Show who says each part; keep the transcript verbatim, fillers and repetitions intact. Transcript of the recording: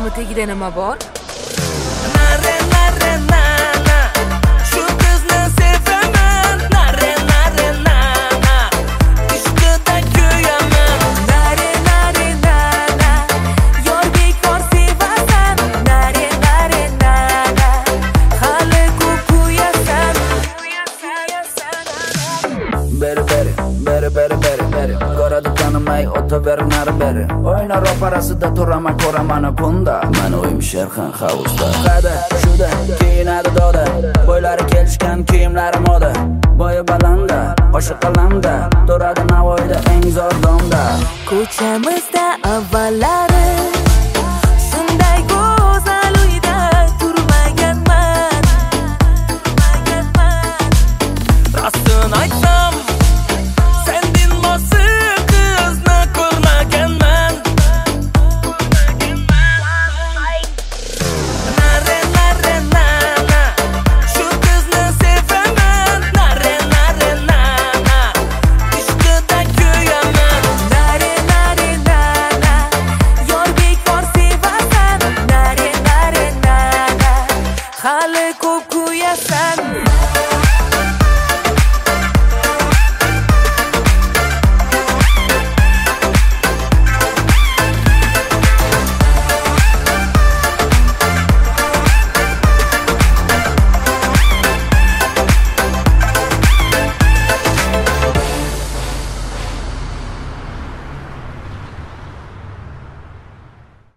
Speaker 1: bilasanmi tegida nima bor?
Speaker 2: Nare nare nana, shu qizni sevaman. Nare nare nana, ishqida kuyaman.
Speaker 1: Nare nare nana, yor bekor sevasan. Nare nare nana, hali ko'p kuyasan.
Speaker 3: Beri beri, beri beri beri beri Ko'radi tanimay o'taver nari beri O'yna ro'parasida turaman ko'raman kunda Men o'yim Sherxon Houseda Qada shuda kiyinadi doda Bo'ylari kelishgan kiyimlari moda Bo'yi balanda, qo'shiq qalamda Turadi Navoiyda eng zo'r domda
Speaker 1: Ko'chamizda avvallari shunday go'zal uyda turmaganman.
Speaker 2: Rostini aytsam, sendin mosi qizni ko'rmaganman. Nare nare nana, shu qizni sevaman. Nare nare nana, ishqida kuyaman.
Speaker 1: Nare nare nana, yor bekor sevasan. Nare nare nana, hali ko'p kuyasan.